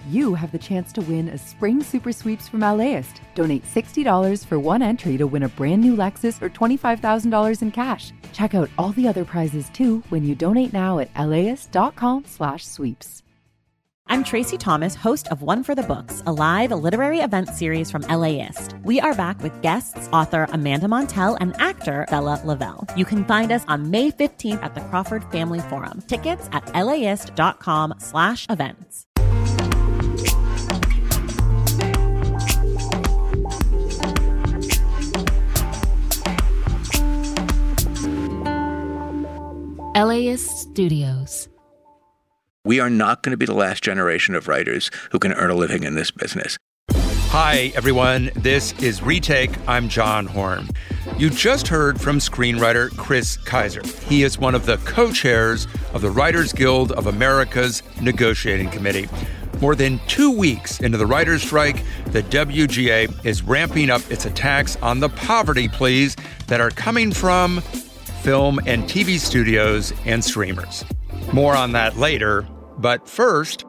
you have the chance to win a spring super sweeps from LAist. Donate $60 for one entry to win a brand new Lexus or $25,000 in cash. Check out all the other prizes too when you donate now at LAist.com/sweeps. I'm Tracy Thomas, host of One for the Books, a live literary event series from LAist. We are back with guests, author Amanda Montell and actor Bella Lavelle. You can find us on May 15th at the Crawford Family Forum. Tickets at LAist.com/events. LAist Studios. We are not going to be the last generation of writers who can earn a living in this business. Hi, everyone. This is Retake. I'm John Horn. You just heard from screenwriter Chris Kaiser. He is one of the co-chairs of the Writers Guild of America's negotiating committee. More than 2 weeks into the writer's strike, the WGA is ramping up its attacks on the poverty pleas that are coming from film and TV studios and streamers. More on that later. But first,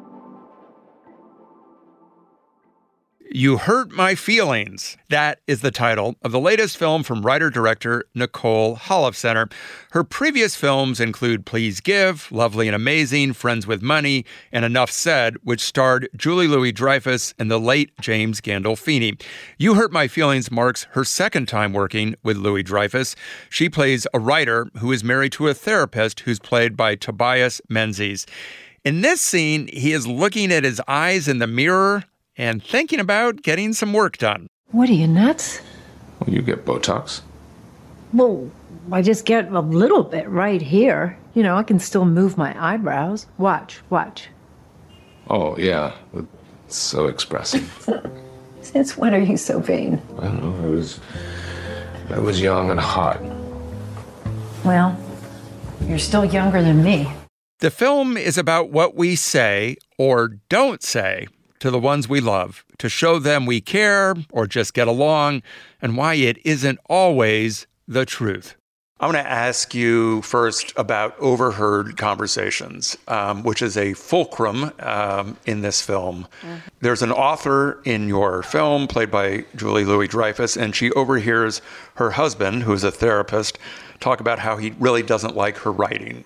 You Hurt My Feelings. That is the title of the latest film from writer-director Nicole Holofcener. Her previous films include Please Give, Lovely and Amazing, Friends with Money, and Enough Said, which starred Julie Louis-Dreyfus and the late James Gandolfini. You Hurt My Feelings marks her second time working with Louis-Dreyfus. She plays a writer who is married to a therapist who's played by Tobias Menzies. In this scene, he is looking at his eyes in the mirror and thinking about getting some work done. What, are you nuts? Well, you get Botox. Well, I just get a little bit right here. You know, I can still move my eyebrows. Watch. Oh, yeah. It's so expressive. Since when are you so vain? I don't know. I was young and hot. Well, you're still younger than me. The film is about what we say or don't say to the ones we love, to show them we care or just get along, and why it isn't always the truth. I want to ask you first about overheard conversations, which is a fulcrum in this film. Mm-hmm. There's an author in your film played by Julie Louis-Dreyfus, and she overhears her husband, who is a therapist, talk about how he really doesn't like her writing.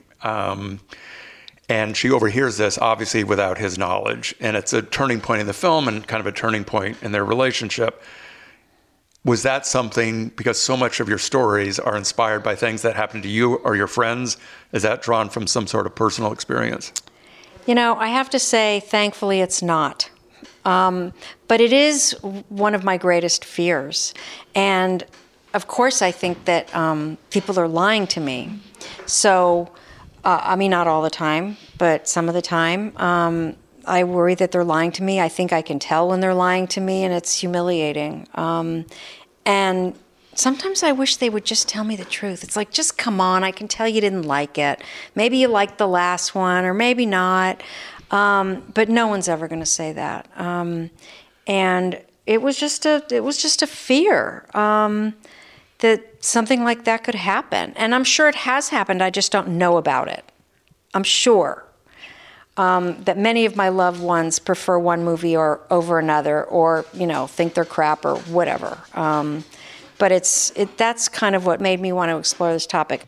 And she overhears this, obviously, without his knowledge. And it's a turning point in the film and kind of a turning point in their relationship. Was that something, because so much of your stories are inspired by things that happened to you or your friends, is that drawn from some sort of personal experience? You know, I have to say, thankfully, it's not. But it is one of my greatest fears. And, of course, I think that people are lying to me. So... I mean, not all the time, but some of the time. I worry that they're lying to me. I think I can tell when they're lying to me, and it's humiliating. And sometimes I wish they would just tell me the truth. It's like, just come on, I can tell you didn't like it. Maybe you liked the last one, or maybe not. But no one's ever going to say that. And it was just a fear. That something like that could happen. And I'm sure it has happened, I just don't know about it. I'm sure that many of my loved ones prefer one movie or over another, or, you know, think they're crap or whatever. But that's kind of what made me want to explore this topic.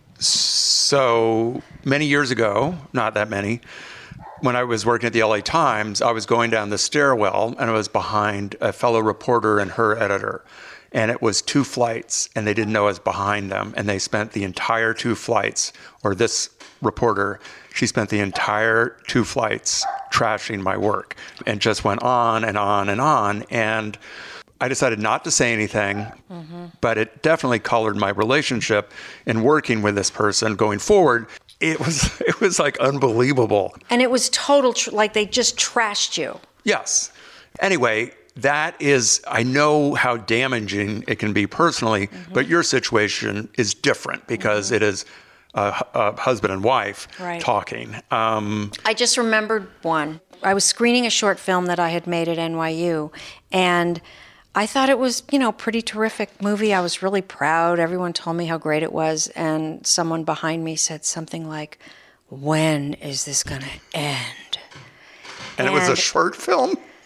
So many years ago, not that many, when I was working at the LA Times, I was going down the stairwell and I was behind a fellow reporter and her editor. And it was 2 flights, and they didn't know I was behind them. And they spent the entire 2 flights, or this reporter, she spent the entire 2 flights trashing my work, and just went on and on and on. And I decided not to say anything, but it definitely colored my relationship in working with this person going forward. It was like unbelievable. And it was total, like they just trashed you. Yes. Anyway, that is, I know how damaging it can be personally, but your situation is different because it is a husband and wife talking. I just remembered one. I was screening a short film that I had made at NYU, and I thought it was, you know, pretty terrific movie. I was really proud. Everyone told me how great it was, and someone behind me said something like, "When is this going to end?" And it was a short film?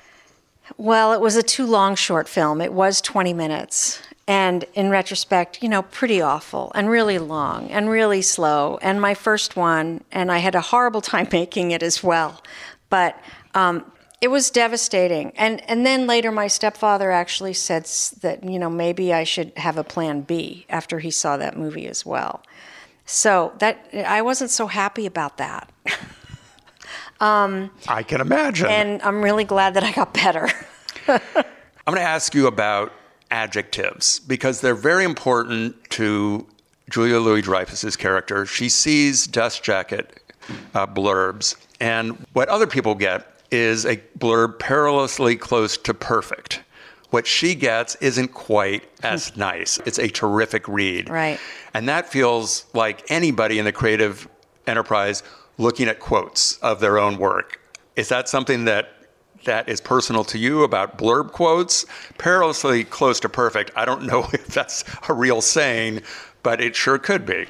Well, it was a too long short film. It was 20 minutes. And in retrospect, pretty awful and really long and really slow. And my first one, and I had a horrible time making it as well. But it was devastating. And then later my stepfather actually said that, maybe I should have a plan B after he saw that movie as well. So I wasn't so happy about that. I can imagine. And I'm really glad that I got better. I'm going to ask you about adjectives because they're very important to Julia Louis-Dreyfus's character. She sees dust jacket blurbs, and what other people get is a blurb perilously close to perfect. What she gets isn't quite as nice. It's a terrific read. Right. And that feels like anybody in the creative enterprise looking at quotes of their own work. Is that something that is personal to you about blurb quotes? Perilously close to perfect. I don't know if that's a real saying, but it sure could be.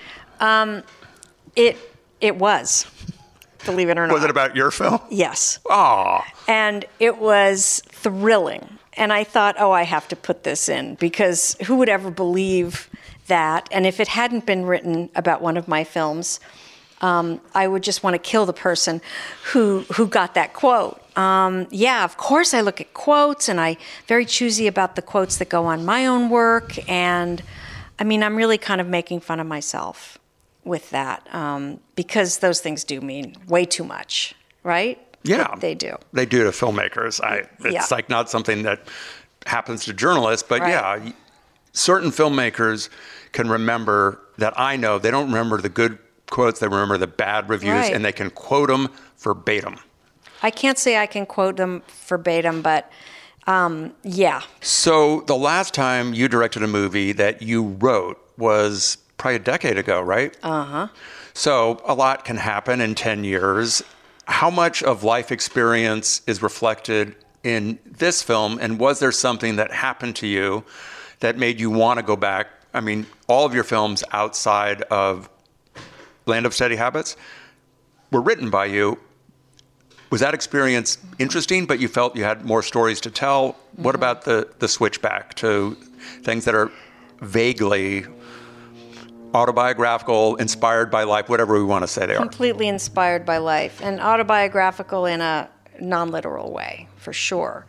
It was, believe it or not. Was it about your film? Yes. Aw. And it was thrilling. And I thought, I have to put this in because who would ever believe that? And if it hadn't been written about one of my films, I would just want to kill the person who got that quote. Of course I look at quotes, and I'm very choosy about the quotes that go on my own work. And I'm really kind of making fun of myself with that because those things do mean way too much, right? Yeah. They do. They do to filmmakers. It's like not something that happens to journalists, but right. Certain filmmakers can remember that I know. They don't remember the good quotes, they remember the bad reviews, right. And they can quote them verbatim. I can't say I can quote them verbatim, but yeah. So the last time you directed a movie that you wrote was probably a decade ago, right? Uh-huh. So a lot can happen in 10 years. How much of life experience is reflected in this film, and was there something that happened to you that made you want to go back? All of your films outside of Land of Steady Habits were written by you. Was that experience interesting, but you felt you had more stories to tell? Mm-hmm. What about the switch back to things that are vaguely autobiographical, inspired by life, whatever we want to say they are? Completely inspired by life and autobiographical in a non-literal way, for sure.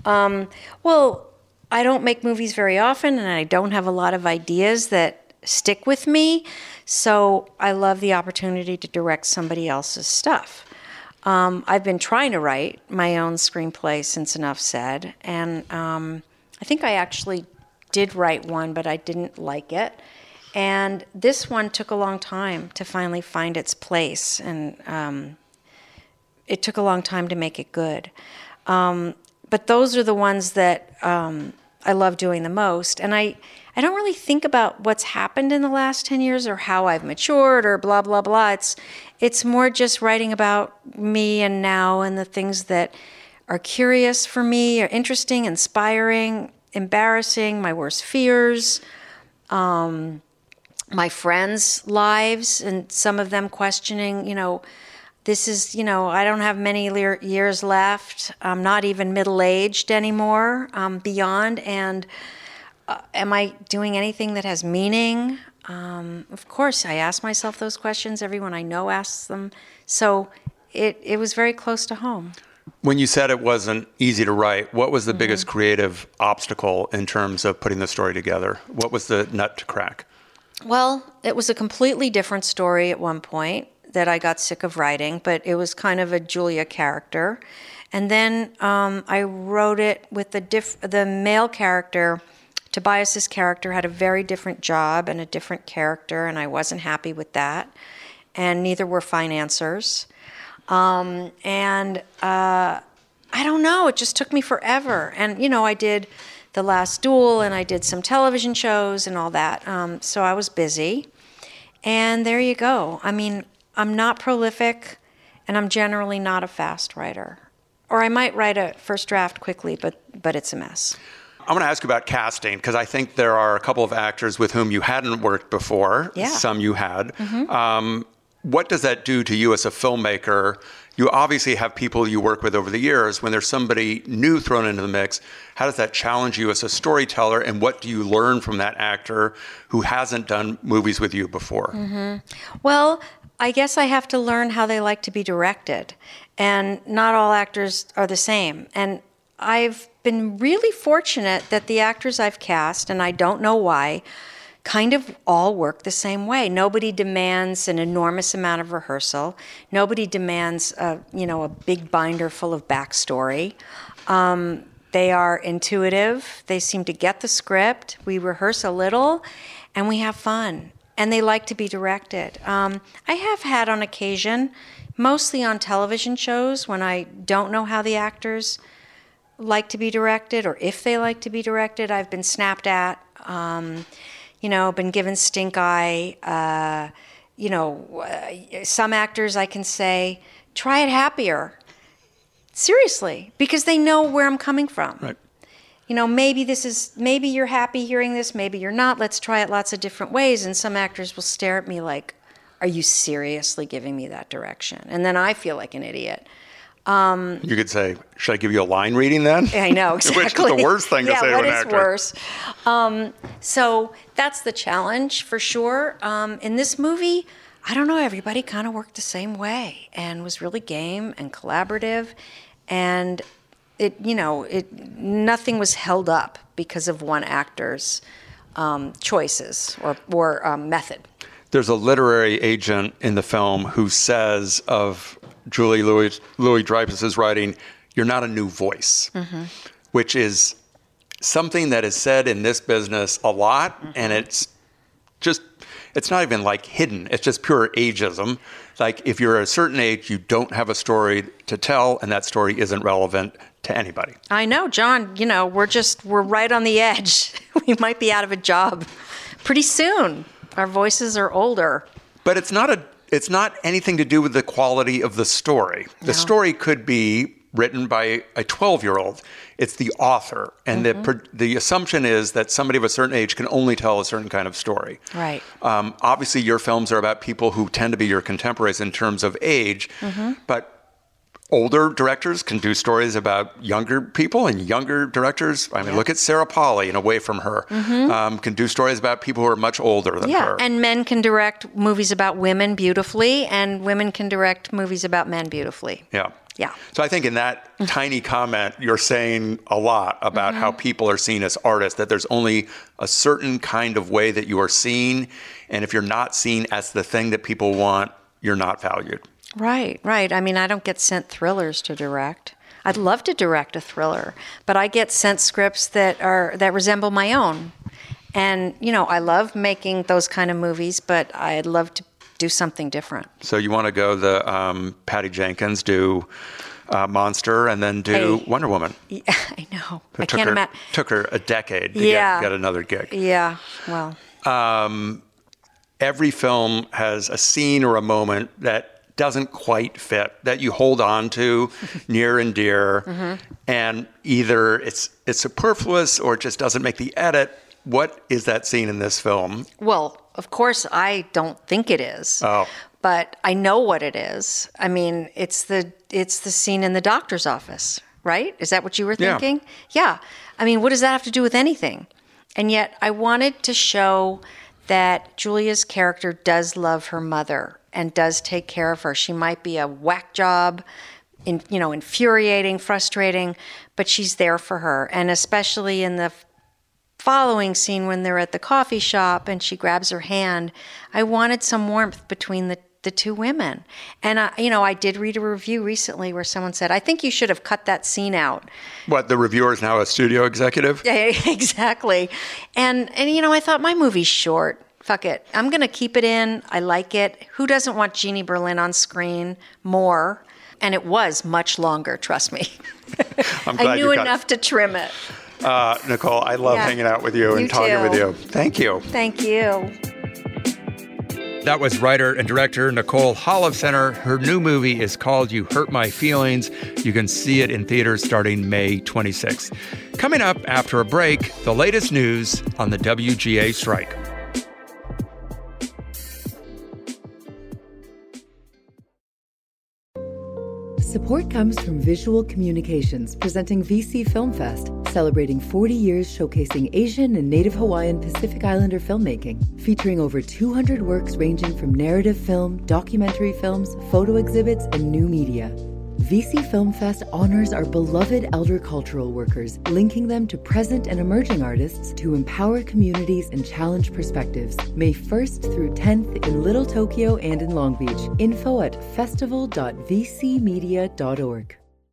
Well, I don't make movies very often, and I don't have a lot of ideas that stick with me, so I love the opportunity to direct somebody else's stuff. I've been trying to write my own screenplay since Enough Said, and I think I actually did write one, but I didn't like it. And this one took a long time to finally find its place, and it took a long time to make it good. But those are the ones that I love doing the most. And I don't really think about what's happened in the last 10 years or how I've matured or blah, blah, blah. It's more just writing about me and now and the things that are curious for me, or interesting, inspiring, embarrassing, my worst fears, my friends' lives, and some of them questioning, this is, I don't have many years left. I'm not even middle-aged anymore, beyond. And am I doing anything that has meaning? Of course, I ask myself those questions. Everyone I know asks them. So it was very close to home. When you said it wasn't easy to write, what was the biggest creative obstacle in terms of putting the story together? What was the nut to crack? Well, it was a completely different story at one point that I got sick of writing, but it was kind of a Julia character. And then I wrote it with the male character. Tobias's character had a very different job and a different character, and I wasn't happy with that. And neither were financiers. I don't know, it just took me forever. And, I did The Last Duel, and I did some television shows and all that. So I was busy. And there you go. I'm not prolific, and I'm generally not a fast writer. Or I might write a first draft quickly, but it's a mess. I'm going to ask you about casting, because I think there are a couple of actors with whom you hadn't worked before. Yeah. Some you had. Mm-hmm. what does that do to you as a filmmaker? You obviously have people you work with over the years. When there's somebody new thrown into the mix, how does that challenge you as a storyteller? And what do you learn from that actor who hasn't done movies with you before? Well, I guess I have to learn how they like to be directed. And not all actors are the same. And I've been really fortunate that the actors I've cast, and I don't know why, kind of all work the same way. Nobody demands an enormous amount of rehearsal. Nobody demands a big binder full of backstory. They are intuitive. They seem to get the script. We rehearse a little, and we have fun. And they like to be directed. I have had on occasion, mostly on television shows, when I don't know how the actors like to be directed or if they like to be directed, I've been snapped at. Been given stink eye. Some actors I can say, try it happier. Seriously, because they know where I'm coming from. Right. Maybe you're happy hearing this, maybe you're not. Let's try it lots of different ways. And some actors will stare at me like, are you seriously giving me that direction? And then I feel like an idiot. You could say, should I give you a line reading then? I know, exactly. Which is the worst thing to say to an actor. Yeah, what is worse? So that's the challenge for sure. In this movie, I don't know, everybody kind of worked the same way and was really game and collaborative. And nothing was held up because of one actor's choices or method. There's a literary agent in the film who says of Julie Louis-Dreyfus's writing, "You're not a new voice," which is something that is said in this business a lot, and it's not even like hidden. It's just pure ageism. Like if you're a certain age, you don't have a story to tell, and that story isn't relevant to anybody. I know, John. We're right on the edge. We might be out of a job pretty soon. Our voices are older. But it's not anything to do with the quality of the story. The story could be written by a 12-year-old. It's the author. And the assumption is that somebody of a certain age can only tell a certain kind of story. Right. Obviously, your films are about people who tend to be your contemporaries in terms of age. But older directors can do stories about younger people, and younger directors, look at Sarah Polley and Away From Her, can do stories about people who are much older than her. And men can direct movies about women beautifully, and women can direct movies about men beautifully. Yeah. So I think in that tiny comment, you're saying a lot about how people are seen as artists, that there's only a certain kind of way that you are seen, and if you're not seen as the thing that people want, you're not valued. Right. I don't get sent thrillers to direct. I'd love to direct a thriller, but I get sent scripts that resemble my own. And, I love making those kind of movies, but I'd love to do something different. So you want to go the Patty Jenkins, do Monster, and then do Wonder Woman. Yeah, I know. Took her a decade to get another gig. Yeah, well. Every film has a scene or a moment that doesn't quite fit, that you hold on to near and dear, and either it's superfluous or it just doesn't make the edit. What is that scene in this film? Well, of course, I don't think it is. Oh. But I know what it is. It's the scene in the doctor's office, right? Is that what you were thinking? Yeah. What does that have to do with anything? And yet I wanted to show that Julia's character does love her mother and does take care of her. She might be a whack job, infuriating, frustrating, but she's there for her. And especially in the following scene when they're at the coffee shop and she grabs her hand, I wanted some warmth between the two women. And, I did read a review recently where someone said, I think you should have cut that scene out. What, the reviewer is now a studio executive? Yeah, exactly. And I thought, my movie's short. Fuck it. I'm going to keep it in. I like it. Who doesn't want Jeannie Berlin on screen more? And it was much longer, trust me. I knew enough to trim it. Nicole, I love hanging out with you and talking with you. Thank you. Thank you. That was writer and director Nicole Holofcener. Her new movie is called You Hurt My Feelings. You can see it in theaters starting May 26th. Coming up after a break, the latest news on the WGA strike. Support comes from Visual Communications, presenting VC Film Fest, celebrating 40 years showcasing Asian and Native Hawaiian Pacific Islander filmmaking, featuring over 200 works ranging from narrative film, documentary films, photo exhibits, and new media. VC Film Fest honors our beloved elder cultural workers, linking them to present and emerging artists to empower communities and challenge perspectives. May 1st through 10th in Little Tokyo and in Long Beach. Info at festival.vcmedia.org.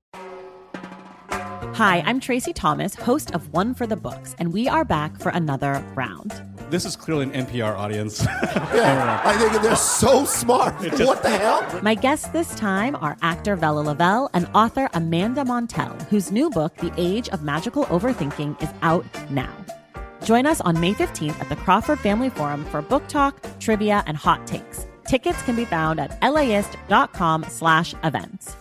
Hi, I'm Tracy Thomas, host of One for the Books, and we are back for another round. This is clearly an NPR audience. Yeah, I think they're so smart. What the hell? My guests this time are actor Vella Lavelle and author Amanda Montell, whose new book, The Age of Magical Overthinking, is out now. Join us on May 15th at the Crawford Family Forum for book talk, trivia, and hot takes. Tickets can be found at laist.com/events.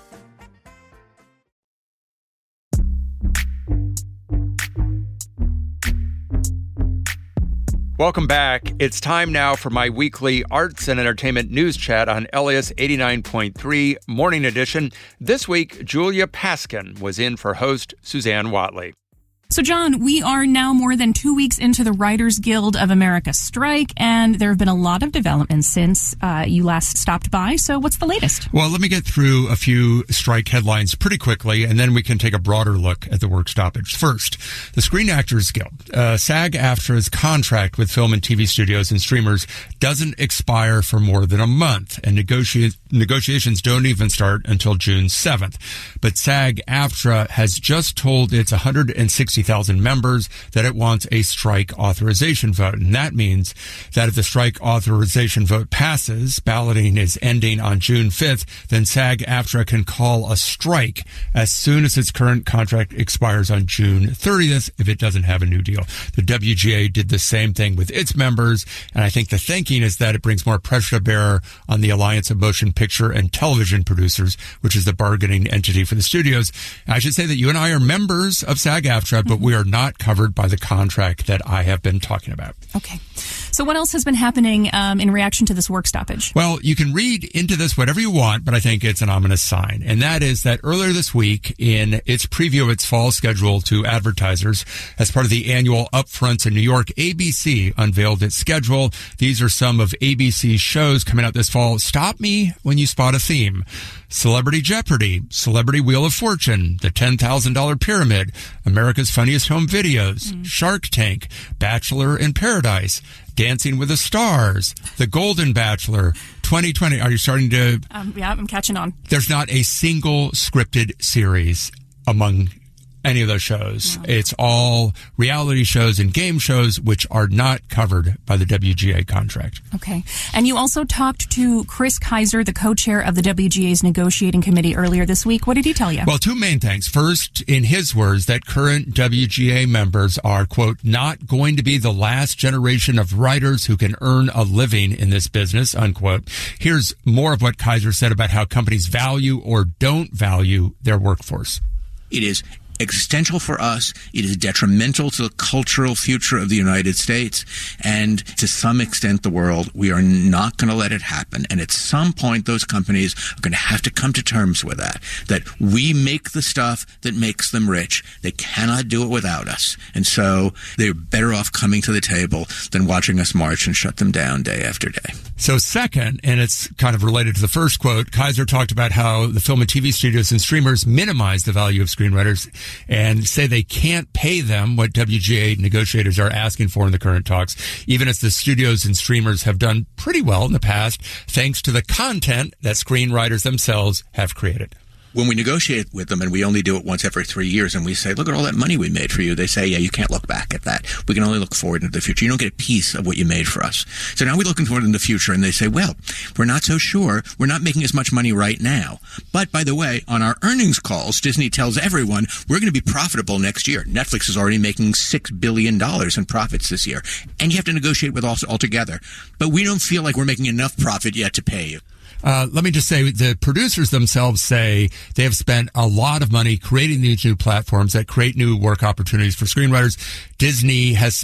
Welcome back. It's time now for my weekly arts and entertainment news chat on LAist 89.3 Morning Edition. This week, Julia Paskin was in for host Suzanne Watley. So, John, we are now more than 2 weeks into the Writers Guild of America strike, and there have been a lot of developments since you last stopped by. So what's the latest? Well, let me get through a few strike headlines pretty quickly, and then we can take a broader look at the work stoppage. First, the Screen Actors Guild. SAG-AFTRA's contract with film and TV studios and streamers doesn't expire for more than a month, and negotiations don't even start until June 7th. But SAG-AFTRA has just told its 160,000 members that it wants a strike authorization vote. And that means that if the strike authorization vote passes, balloting is ending on June 5th, then SAG-AFTRA can call a strike as soon as its current contract expires on June 30th if it doesn't have a new deal. The WGA did the same thing with its members, and I think the thinking is that it brings more pressure to bear on the Alliance of Motion Picture and Television Producers, which is the bargaining entity for the studios. I should say that you and I are members of SAG-AFTRA, but we are not covered by the contract that I have been talking about. Okay. So what else has been happening in reaction to this work stoppage? Well, you can read into this whatever you want, but I think it's an ominous sign. And that is that earlier this week, in its preview of its fall schedule to advertisers, as part of the annual Upfronts in New York, ABC unveiled its schedule. These are some of ABC's shows coming out this fall. Stop Me When You Spot a Theme, Celebrity Jeopardy, Celebrity Wheel of Fortune, The $10,000 Pyramid, America's Funniest Home Videos, Shark Tank, Bachelor in Paradise, Dancing with the Stars, The Golden Bachelor, 2020. Are you starting to... Yeah, I'm catching on. There's not a single scripted series among any of those shows. No. It's all reality shows and game shows, which are not covered by the WGA contract. Okay. And you also talked to Chris Kaiser, the co-chair of the WGA's negotiating committee earlier this week. What did he tell you? Well, two main things. First, in his words, that current WGA members are, quote, not going to be the last generation of writers who can earn a living in this business, unquote. Here's more of what Kaiser said about how companies value or don't value their workforce. It is existential for us. It is detrimental to the cultural future of the United States and to some extent the world. We are not going to let it happen. And at some point, those companies are going to have to come to terms with that we make the stuff that makes them rich. They cannot do it without us. And so they're better off coming to the table than watching us march and shut them down day after day. So second, and it's kind of related to the first quote, Kaiser talked about how the film and TV studios and streamers minimize the value of screenwriters and say they can't pay them what WGA negotiators are asking for in the current talks, even as the studios and streamers have done pretty well in the past, thanks to the content that screenwriters themselves have created. When we negotiate with them, and we only do it once every 3 years, and we say, look at all that money we made for you, they say, yeah, you can't look back at that. We can only look forward into the future. You don't get a piece of what you made for us. So now we're looking forward in the future, and they say, well, we're not so sure. We're not making as much money right now. But by the way, on our earnings calls, Disney tells everyone we're going to be profitable next year. Netflix is already making $6 billion in profits this year. And you have to negotiate with us altogether. But we don't feel like we're making enough profit yet to pay you. Let me just say, the producers themselves say they have spent a lot of money creating these new platforms that create new work opportunities for screenwriters. Disney has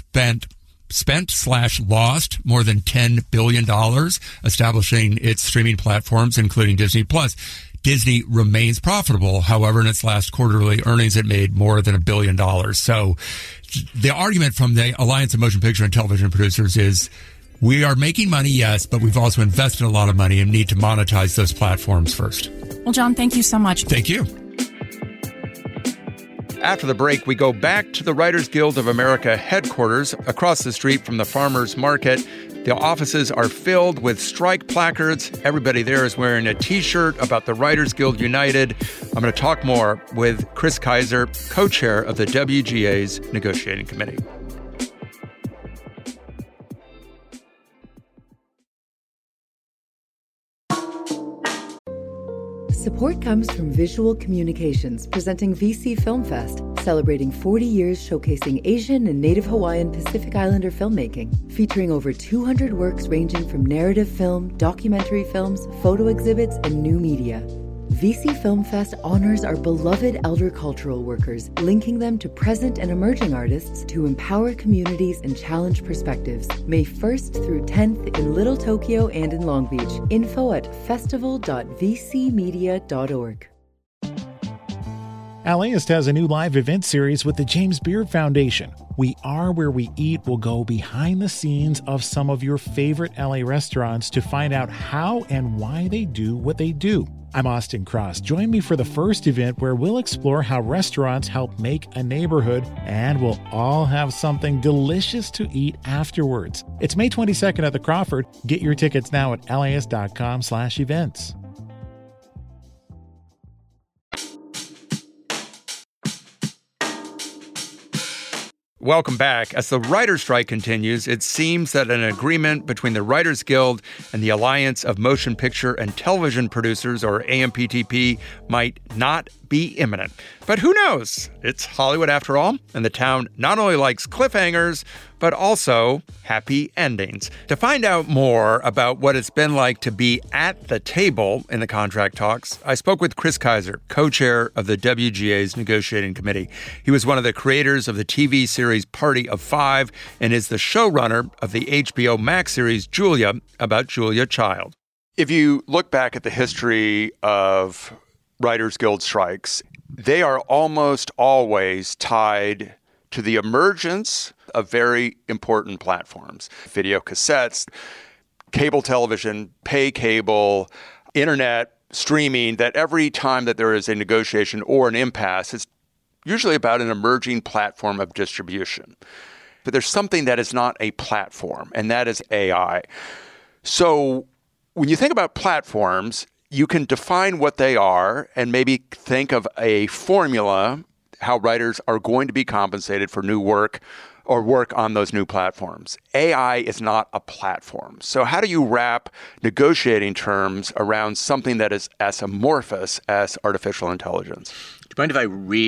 spent/lost more than $10 billion establishing its streaming platforms, including Disney Plus. Disney remains profitable. However, in its last quarterly earnings, it made more than $1 billion. So the argument from the Alliance of Motion Picture and Television Producers is we are making money, yes, but we've also invested a lot of money and need to monetize those platforms first. Well, John, thank you so much. Thank you. After the break, we go back to the Writers Guild of America headquarters across the street from the Farmers Market. The offices are filled with strike placards. Everybody there is wearing a T-shirt about the Writers Guild United. I'm going to talk more with Chris Kaiser, co-chair of the WGA's negotiating committee. Support comes from Visual Communications, presenting VC Film Fest, celebrating 40 years showcasing Asian and Native Hawaiian Pacific Islander filmmaking, featuring over 200 works ranging from narrative film, documentary films, photo exhibits, and new media. VC Film Fest honors our beloved elder cultural workers, linking them to present and emerging artists to empower communities and challenge perspectives. May 1st through 10th in Little Tokyo and in Long Beach. Info at festival.vcmedia.org. LAist has a new live event series with the James Beard Foundation. We Are Where We Eat will go behind the scenes of some of your favorite LA restaurants to find out how and why they do what they do. I'm Austin Cross. Join me for the first event where we'll explore how restaurants help make a neighborhood, and we'll all have something delicious to eat afterwards. It's May 22nd at the Crawford. Get your tickets now at laist.com/events. Welcome back. As the writer's strike continues, it seems that an agreement between the Writers Guild and the Alliance of Motion Picture and Television Producers, or AMPTP, might not be imminent. But who knows? It's Hollywood after all, and the town not only likes cliffhangers, but also happy endings. To find out more about what it's been like to be at the table in the contract talks, I spoke with Chris Kaiser, co-chair of the WGA's negotiating committee. He was one of the creators of the TV series Party of Five and is the showrunner of the HBO Max series Julia, about Julia Child. If you look back at the history of Writers Guild strikes, they are almost always tied to the emergence of very important platforms. Video cassettes, cable television, pay cable, internet, streaming, that every time that there is a negotiation or an impasse, it's usually about an emerging platform of distribution. But there's something that is not a platform, and that is AI. So when you think about platforms, you can define what they are and maybe think of a formula, how writers are going to be compensated for new work or work on those new platforms. AI is not a platform. So how do you wrap negotiating terms around something that is as amorphous as artificial intelligence? Do you mind if I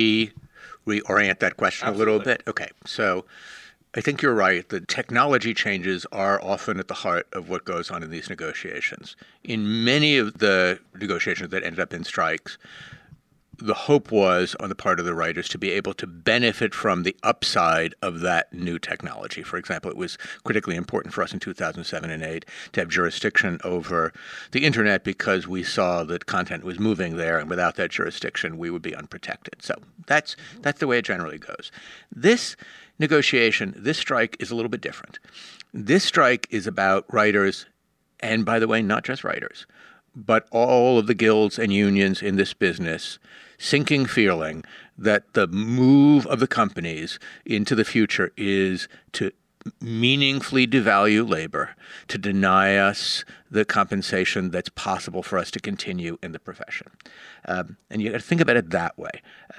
reorient that question a little bit? Okay, so I think you're right. The technology changes are often at the heart of what goes on in these negotiations. In many of the negotiations that ended up in strikes, the hope was on the part of the writers to be able to benefit from the upside of that new technology. For example, it was critically important for us in 2007 and 2008 to have jurisdiction over the internet because we saw that content was moving there, and without that jurisdiction, we would be unprotected. So that's the way it generally goes. This negotiation, this strike is a little bit different. This strike is about writers, and by the way, not just writers, but all of the guilds and unions in this business sinking feeling that the move of the companies into the future is to meaningfully devalue labor, to deny us the compensation that's possible for us to continue in the profession. And you got to think about it that way.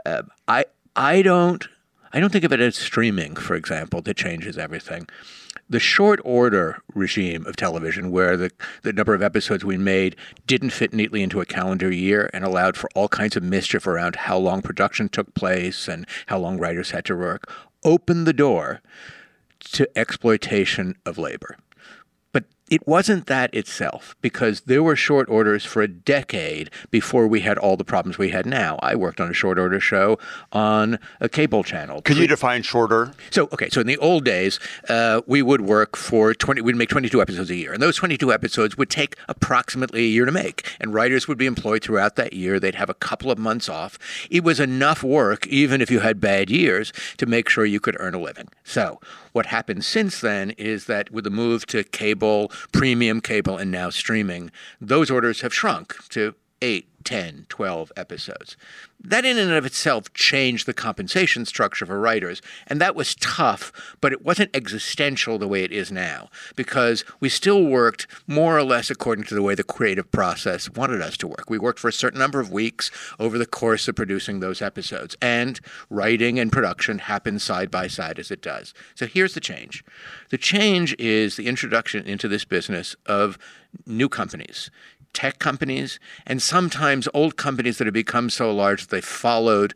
I don't think of it as streaming, for example, that changes everything. The short order regime of television, where the number of episodes we made didn't fit neatly into a calendar year and allowed for all kinds of mischief around how long production took place and how long writers had to work, opened the door to exploitation of labor. But It wasn't that itself, because there were short orders for a decade before we had all the problems we had now. I worked on a short order show on a cable channel. Could you define shorter? So in the old days, we would work for we'd make 22 episodes a year. And those 22 episodes would take approximately a year to make. And writers would be employed throughout that year. They'd have a couple of months off. It was enough work, even if you had bad years, to make sure you could earn a living. So what happened since then is that with the move to cable, premium cable, and now streaming, those orders have shrunk to 8, 10, 12 episodes. That in and of itself changed the compensation structure for writers, and that was tough, but it wasn't existential the way it is now, because we still worked more or less according to the way the creative process wanted us to work. We worked for a certain number of weeks over the course of producing those episodes, and writing and production happen side by side as it does. So here's the change. The change is the introduction into this business of new companies, tech companies, and sometimes old companies that have become so large that they followed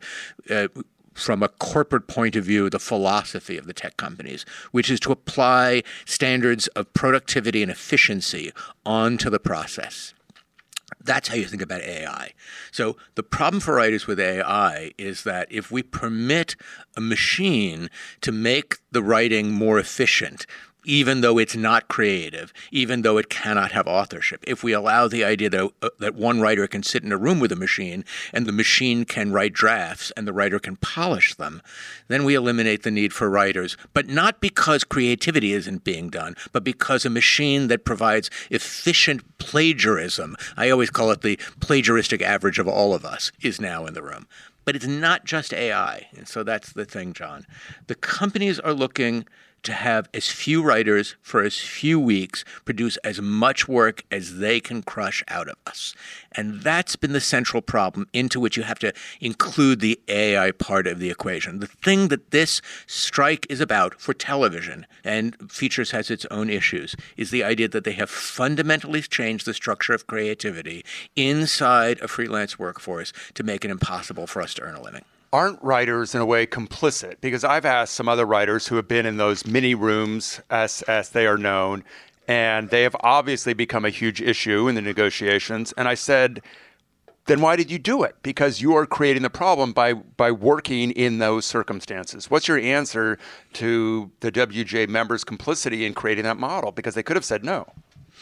from a corporate point of view, the philosophy of the tech companies, which is to apply standards of productivity and efficiency onto the process. That's how you think about AI. So the problem for writers with AI is that if we permit a machine to make the writing more efficient, even though it's not creative, even though it cannot have authorship. If we allow the idea that one writer can sit in a room with a machine and the machine can write drafts and the writer can polish them, then we eliminate the need for writers. But not because creativity isn't being done, but because a machine that provides efficient plagiarism, I always call it the plagiaristic average of all of us, is now in the room. But it's not just AI. And so that's the thing, John. The companies are looking to have as few writers for as few weeks produce as much work as they can crush out of us. And that's been the central problem into which you have to include the AI part of the equation. The thing that this strike is about for television, and Features has its own issues, is the idea that they have fundamentally changed the structure of creativity inside a freelance workforce to make it impossible for us to earn a living. Aren't writers, in a way, complicit? Because I've asked some other writers who have been in those mini rooms, as they are known, and they have obviously become a huge issue in the negotiations. And I said, then why did you do it? Because you are creating the problem by working in those circumstances. What's your answer to the WGA members' complicity in creating that model? Because they could have said no.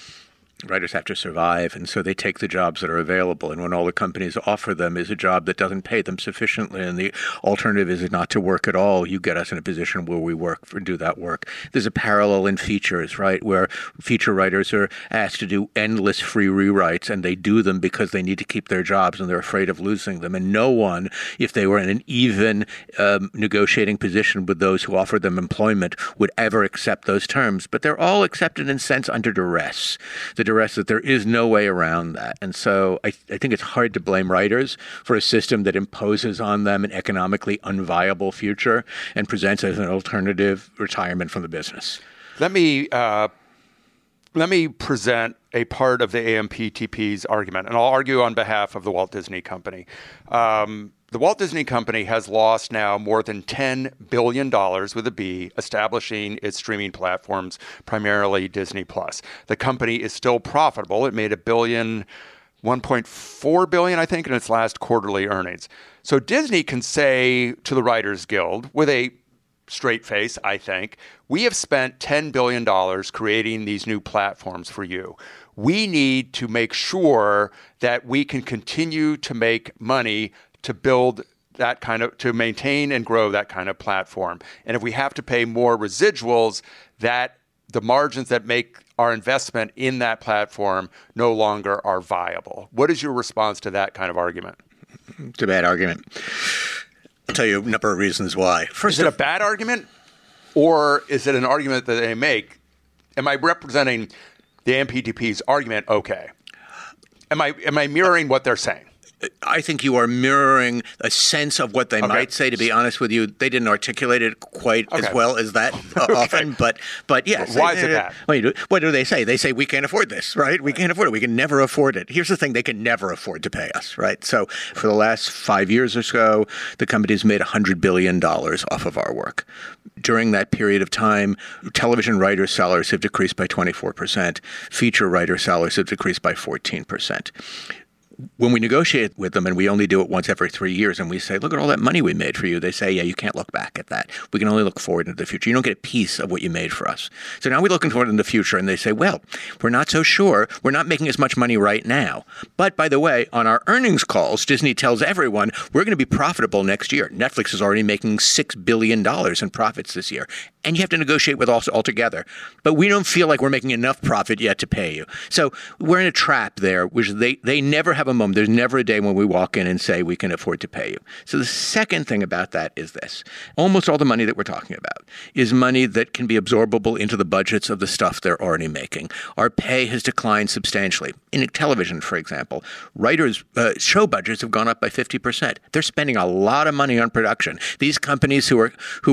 Writers have to survive, and so they take the jobs that are available. And when all the companies offer them is a job that doesn't pay them sufficiently, and the alternative is not to work at all, you get us in a position where we do that work. There's a parallel in features, right, where feature writers are asked to do endless free rewrites, and they do them because they need to keep their jobs, and they're afraid of losing them. And no one, if they were in an even negotiating position with those who offered them employment, would ever accept those terms. But they're all accepted in a sense under duress. The duress that there is no way around that. And so I think it's hard to blame writers for a system that imposes on them an economically unviable future and presents as an alternative retirement from the business. Let me present a part of the AMPTP's argument, and I'll argue on behalf of the Walt Disney Company. The Walt Disney Company has lost now more than $10 billion with a B, establishing its streaming platforms, primarily Disney+. The company is still profitable. It made $1.4 billion, I think, in its last quarterly earnings. So Disney can say to the Writers Guild, with a straight face, I think, we have spent $10 billion creating these new platforms for you. We need to make sure that we can continue to make money to build that to maintain and grow that kind of platform. And if we have to pay more residuals, that the margins that make our investment in that platform no longer are viable. What is your response to that kind of argument? It's a bad argument. I'll tell you a number of reasons why. First, is it a bad argument, or is it an argument that they make? Am I representing the AMPTP's argument okay? Am I mirroring what they're saying? I think you are mirroring a sense of what they might say. To be honest with you, they didn't articulate it quite as well as that often. But yes. Why is it that? What do they say? They say, we can't afford this, right? We can't afford it. We can never afford it. Here's the thing. They can never afford to pay us, right? So for the last 5 years or so, the company's made $100 billion off of our work. During that period of time, television writers' salaries have decreased by 24%. Feature writer salaries have decreased by 14%. When we negotiate with them, and we only do it once every 3 years, and we say, look at all that money we made for you, they say, yeah, you can't look back at that. We can only look forward into the future. You don't get a piece of what you made for us. So now we're looking forward into the future, and they say, well, we're not so sure. We're not making as much money right now. But by the way, on our earnings calls, Disney tells everyone we're going to be profitable next year. Netflix is already making $6 billion in profits this year. And you have to negotiate with us altogether. But we don't feel like we're making enough profit yet to pay you. So we're in a trap there, which they never have a moment. There's never a day when we walk in and say we can afford to pay you. So the second thing about that is this. Almost all the money that we're talking about is money that can be absorbable into the budgets of the stuff they're already making. Our pay has declined substantially. In television, for example, writers' show budgets have gone up by 50%. They're spending a lot of money on production. These companies who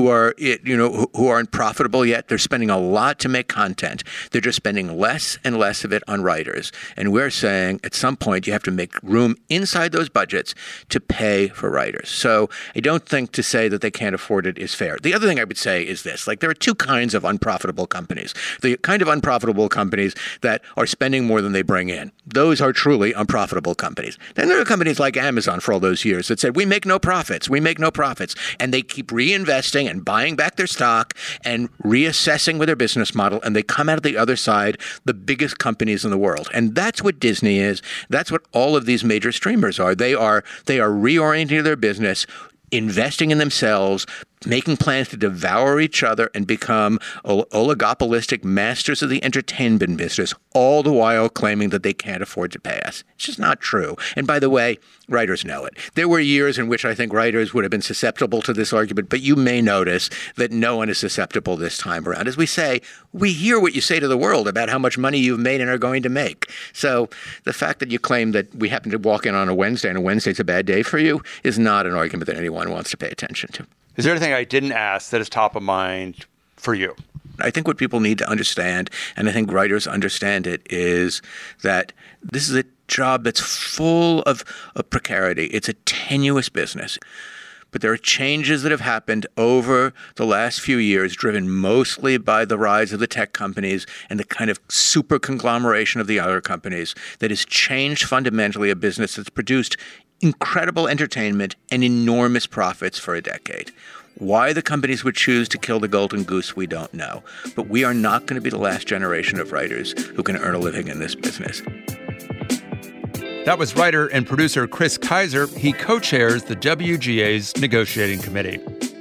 aren't profitable yet, they're spending a lot to make content. They're just spending less and less of it on writers. And we're saying at some point you have to make room inside those budgets to pay for writers. So I don't think to say that they can't afford it is fair. The other thing I would say is this, there are two kinds of unprofitable companies. The kind of unprofitable companies that are spending more than they bring in. Those are truly unprofitable companies. Then there are companies like Amazon for all those years that said, we make no profits. And they keep reinvesting and buying back their stock and reassessing with their business model. And they come out of the other side, the biggest companies in the world. And that's what Disney is. That's what all of these major streamers are. They are reorienting their business, investing in themselves, making plans to devour each other and become oligopolistic masters of the entertainment business, all the while claiming that they can't afford to pay us. It's just not true. And by the way, writers know it. There were years in which I think writers would have been susceptible to this argument, but you may notice that no one is susceptible this time around. As we say, we hear what you say to the world about how much money you've made and are going to make. So the fact that you claim that we happen to walk in on a Wednesday and a Wednesday's a bad day for you is not an argument that anyone wants to pay attention to. Is there anything I didn't ask that is top of mind for you? I think what people need to understand, and I think writers understand it, is that this is a job that's full of precarity. It's a tenuous business. But there are changes that have happened over the last few years, driven mostly by the rise of the tech companies and the kind of super conglomeration of the other companies that has changed fundamentally a business that's produced incredible entertainment and enormous profits for a decade. Why the companies would choose to kill the golden goose, we don't know. But we are not going to be the last generation of writers who can earn a living in this business. That was writer and producer Chris Kaiser. He co-chairs the WGA's negotiating committee.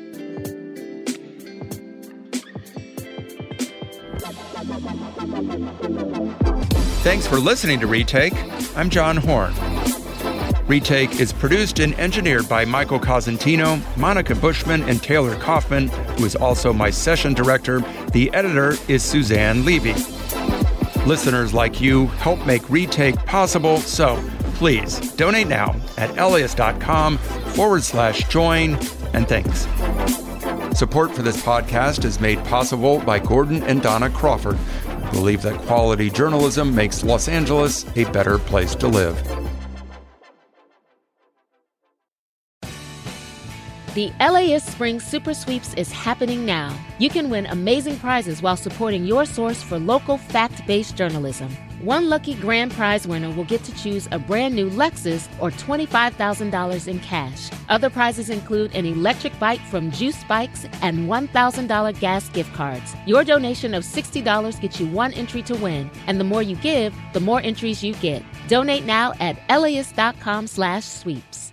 Thanks for listening to Retake. I'm John Horn. Retake is produced and engineered by Michael Cosentino, Monica Bushman, and Taylor Kaufman, who is also my session director. The editor is Suzanne Levy. Listeners like you help make Retake possible, so please donate now at LAist.com/join, and thanks. Support for this podcast is made possible by Gordon and Donna Crawford, who believe that quality journalism makes Los Angeles a better place to live. The LAist Spring Super Sweeps is happening now. You can win amazing prizes while supporting your source for local fact-based journalism. One lucky grand prize winner will get to choose a brand new Lexus or $25,000 in cash. Other prizes include an electric bike from Juice Bikes and $1,000 gas gift cards. Your donation of $60 gets you one entry to win, and the more you give, the more entries you get. Donate now at LAist.com/sweeps.